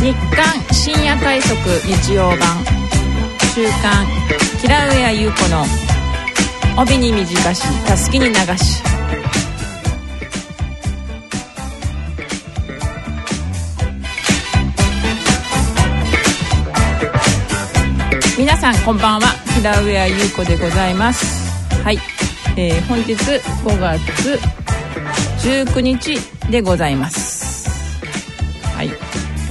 日刊深夜快速日曜版、週刊キラウエア優子の帯に短したすきに流し。皆さんこんばんは、キラウエア優子でございます。はい、本日5月19日でございます。はい、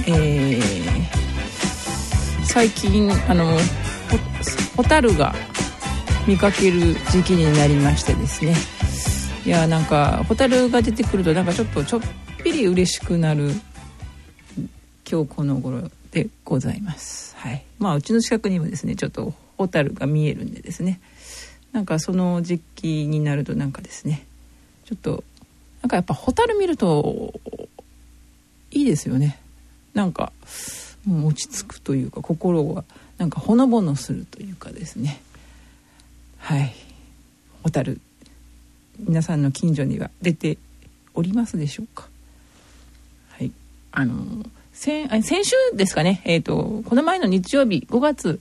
最近ホタルが見かける時期になりましてですね、いやなんかホタルが出てくるとなんかちょっぴり嬉しくなる今日この頃でございます。はい、まあうちの近くにもですねちょっとホタルが見えるんでですね、なんかその時期になるとなんかですねちょっとなんかやっぱホタル見るといいですよね。なんかもう落ち着くというか、心がなんかほのぼのするというかですね。はい、ホタル皆さんの近所には出ておりますでしょうか。はい、先週ですかね、この前の日曜日5月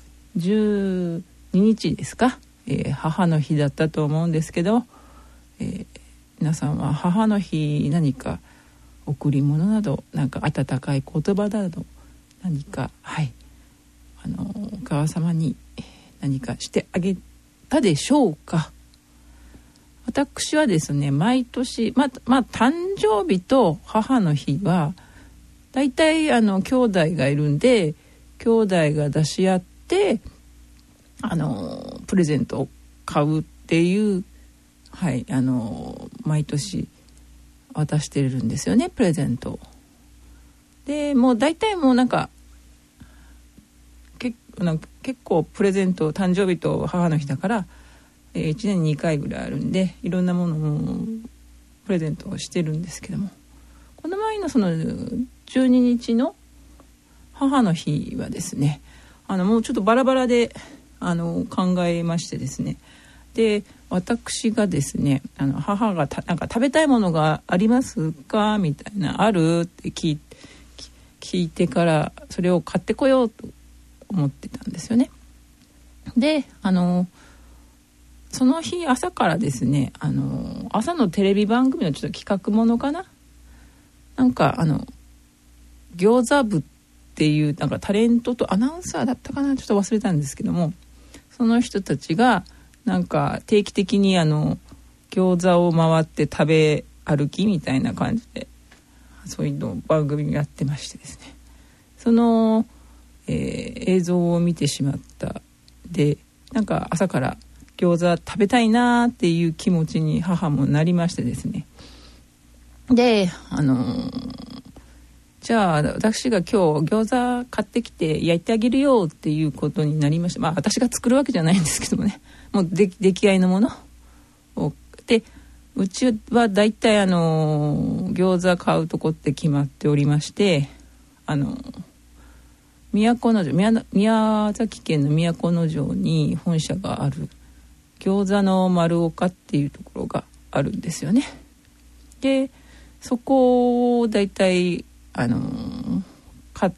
12日ですか、母の日だったと思うんですけど、皆さんは母の日何か贈り物など、なんか温かい言葉など何か、はい、お母様に何かしてあげたでしょうか。私はですね毎年誕生日と母の日はだいたい兄弟がいるんで、兄弟が出し合ってプレゼントを買うっていう、はい、毎年渡してるんですよね、プレゼントを。でもう大体もうなんか結構プレゼント、誕生日と母の日だから、1年に2回ぐらいあるんで、いろんなものをプレゼントをしてるんですけども、この前のその12日の母の日はですね、もうちょっとバラバラで考えましてですね、で私がですね母がなんか食べたいものがありますかみたいな、あるって聞いてからそれを買ってこようと思ってたんですよね。でその日朝からですね朝のテレビ番組のちょっと企画ものかな、なんか餃子部っていうなんかタレントとアナウンサーだったかな、ちょっと忘れたんですけども、その人たちがなんか定期的に餃子を回って食べ歩きみたいな感じでそういうの番組やってましてですね、その、映像を見てしまったで、なんか朝から餃子食べたいなっていう気持ちに母もなりましてですね、でじゃあ私が今日餃子買ってきて焼いてあげるよっていうことになりました。まあ私が作るわけじゃないんですけどもね、もう出来合いのものをで、うちはだいたい餃子買うとこって決まっておりまして、宮崎県の都城に本社がある餃子の丸岡っていうところがあるんですよね。でそこをだいたい買って、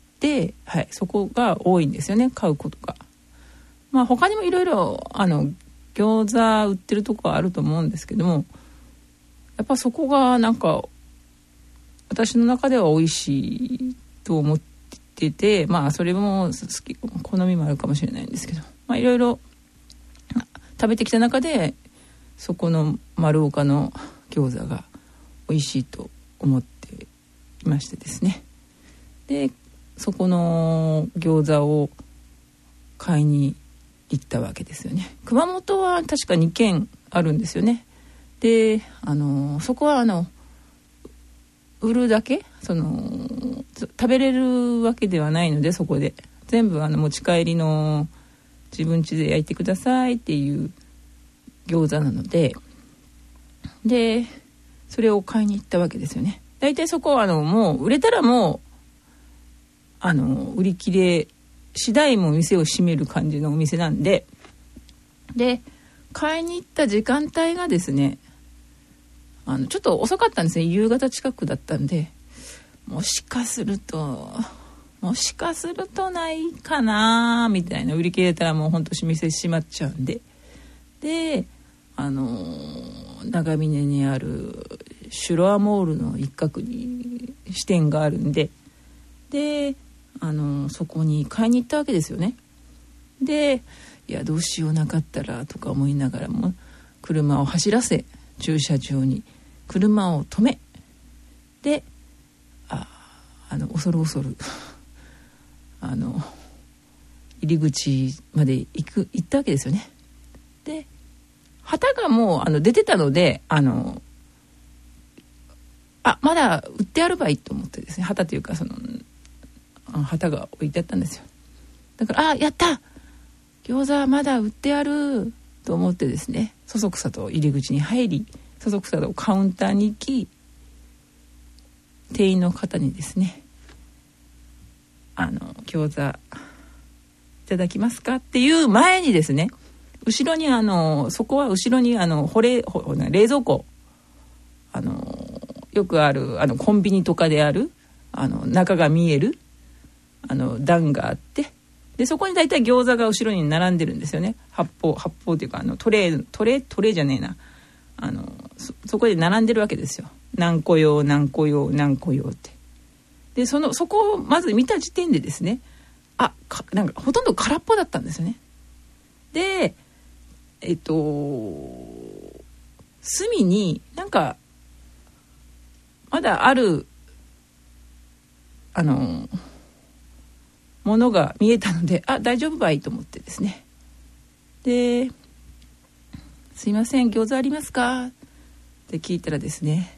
はい、そこが多いんですよね、買うことが。まあ他にもいろいろ餃子売ってるとこはあると思うんですけども、やっぱそこがなんか私の中では美味しいと思ってて、まあそれも好みもあるかもしれないんですけど、まあいろいろ食べてきた中でそこの丸岡の餃子が美味しいと思っていましてですね、でそこの餃子を買いに行ったわけですよね。熊本は確か2軒あるんですよね。でそこは売るだけ食べれるわけではないので、そこで全部持ち帰りの自分家で焼いてくださいっていう餃子なので、でそれを買いに行ったわけですよね。だいたいそこはもう売れたらもう売り切れ次第も店を閉める感じのお店なんで、で買いに行った時間帯がですねちょっと遅かったんですね。夕方近くだったんで、もしかするともしかするとないかなみたいな、売り切れたらもうほんと店閉まっちゃうんで、で長峰にあるシュロアモールの一角に支店があるんで、でそこに買いに行ったわけですよね。でいやどうしようなかったらとか思いながらも車を走らせ、駐車場に車を止め、で恐る恐る入り口まで行ったわけですよね。で旗がもう出てたのでまだ売ってあるばいと思ってですね、旗というか旗が置いてあったんですよ。だからやった、餃子まだ売ってあると思ってですね、そそくさと入り口に入り、そそくさとカウンターに行き、店員の方にですね、餃子いただきますかっていう前にですね、後ろにそこは後ろに冷蔵庫、よくあるコンビニとかである中が見える段があって、でそこに大体餃子が後ろに並んでるんですよね。発泡っていうかトレーじゃねえな、そこで並んでるわけですよ。何個用何個用何個用って。でそこをまず見た時点でですね、なんかほとんど空っぽだったんですよね。で隅になんかまだあるものが見えたので、大丈夫ばいと思ってですね、ですいません餃子ありますかって聞いたらですね、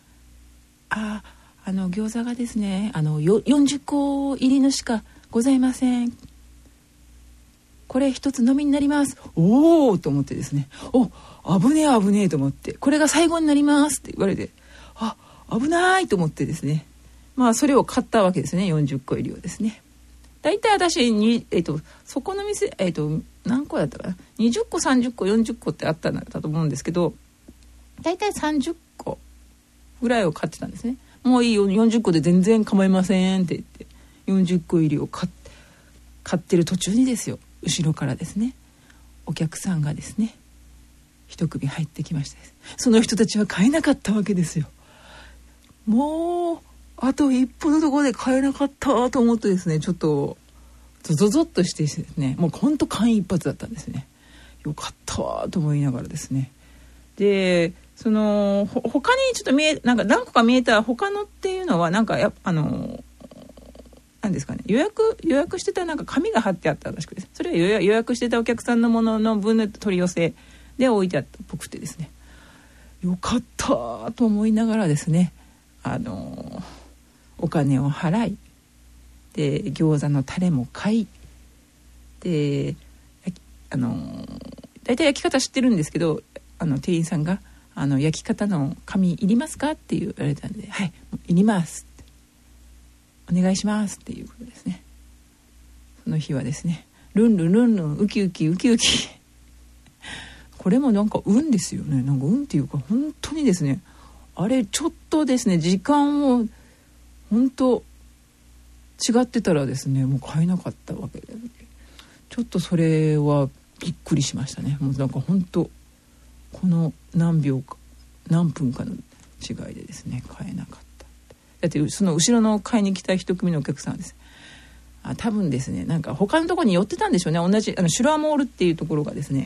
餃子がですね40個入りのしかございません、これ一つのみになります。おーと思ってですね、危ねえと思って、これが最後になりますって言われて、危ないと思ってですね、それを買ったわけですね。40個入りをですね、だいたい私に、そこの店、何個だったかな、20個30個40個ってあったんだと思うんですけど、だいたい30個ぐらいを買ってたんですね。もういいよ40個で全然構いませんって言って40個入りを買ってる途中にですよ、後ろからですねお客さんがですね一組入ってきましたです。その人たちは買えなかったわけですよ。もうあと一歩のところで買えなかったと思ってですね、ちょっとゾゾッとしてですね、もうほんと間一髪だったんですね。よかったわと思いながらですね、で他にちょっとなんか何個か見えた他のっていうのはなんか何ですかね、予約してたなんか紙が貼ってあったらしくて、それは予約してたお客さんのものの分の取り寄せで置いてあったっぽくてですね、よかったと思いながらですね、お金を払い、で餃子のタレも買い、で大体焼き方知ってるんですけど、店員さんが焼き方の紙いりますかって言われたんで、はいいりますってお願いしますっていうことですね。その日はですね、ルンルンルンルンウキウキウキウキこれもなんか運ですよね。なんか運っていうか本当にですね、ちょっとですね時間を本当違ってたらですねもう買えなかったわけで、ちょっとそれはびっくりしましたね。もうなんか本当この何秒か何分かの違いでですね買えなかった。だってその後ろの買いに来た一組のお客さんはですね、多分ですねなんか他のところに寄ってたんでしょうね。同じシュラーモールっていうところがですね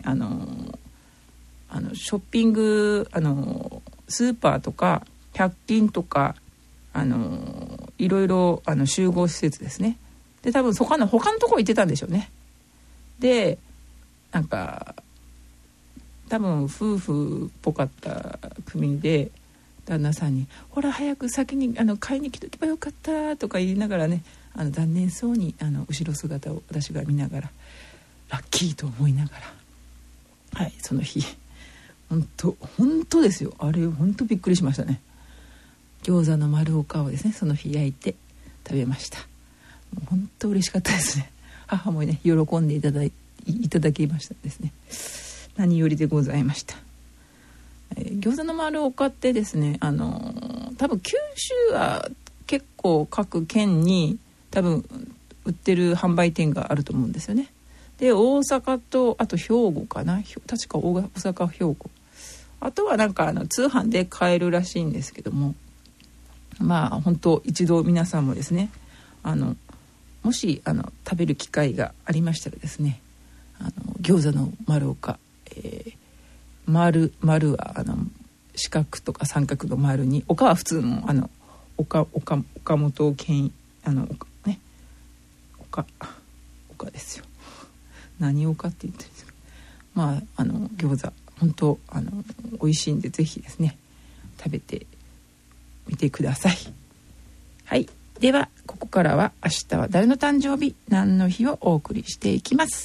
ショッピングスーパーとか100均とかいろいろ集合施設ですね。で多分他のところ行ってたんでしょうね。でなんか多分夫婦っぽかった組で、旦那さんにほら早く先に買いに来とけばよかったとか言いながらね、残念そうに後ろ姿を私が見ながらラッキーと思いながら、その日本当ですよ、本当びっくりしましたね。餃子の丸岡をですねその日焼いて食べました。もう本当嬉しかったですね。母もね喜んでいただきましたですね。何よりでございました。餃子の丸岡ってですね多分九州は結構各県に多分売ってる販売店があると思うんですよね。で大阪とあと兵庫かな、確か大阪兵庫、あとはなんか通販で買えるらしいんですけども、まあ本当一度皆さんもですねもし食べる機会がありましたらですね、餃子の丸岡、丸は四角とか三角の丸に、岡は普通の岡本健岡ですよ。何岡って言ってるんですか。まあ餃子本当美味しいんで、ぜひですね食べてみてください。はい、ではここからは明日は誰の誕生日何の日をお送りしていきます。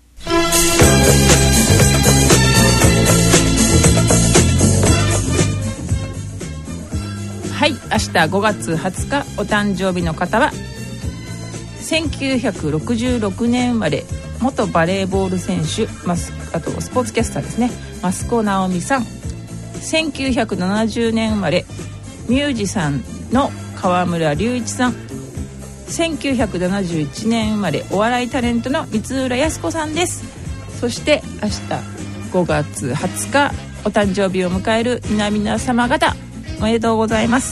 はい、明日5月20日お誕生日の方は1966年生まれ、元バレーボール選手、あとスポーツキャスターですね、益子直美さん。1970年生まれ、ミュージシャンの川村隆一さん。1971年生まれ、お笑いタレントの光浦靖子さんです。そして明日5月20日お誕生日を迎える皆様方、おめでとうございます。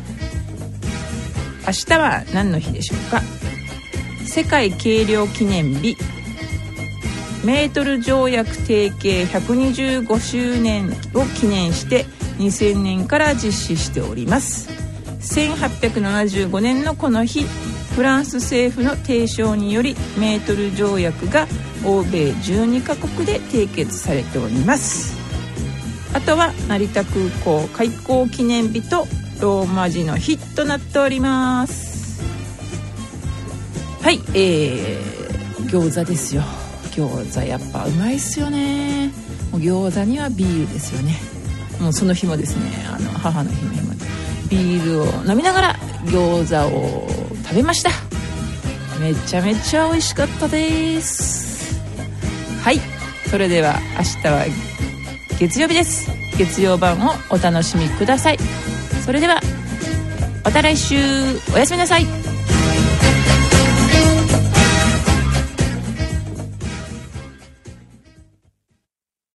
明日は何の日でしょうか。世界軽量記念日、メートル条約締結125周年を記念して2000年から実施しております。1875年のこの日、フランス政府の提唱によりメートル条約が欧米12カ国で締結されております。あとは成田空港開港記念日とローマ字の日となっております。はい、餃子ですよ。餃子やっぱうまいっすよね。もう餃子にはビールですよね。もうその日もですね、母の日の日までビールを飲みながら餃子を食べました。めちゃめちゃ美味しかったです。はい、それでは明日は月曜日です。月曜版をお楽しみください。それではまた来週、おやすみなさい。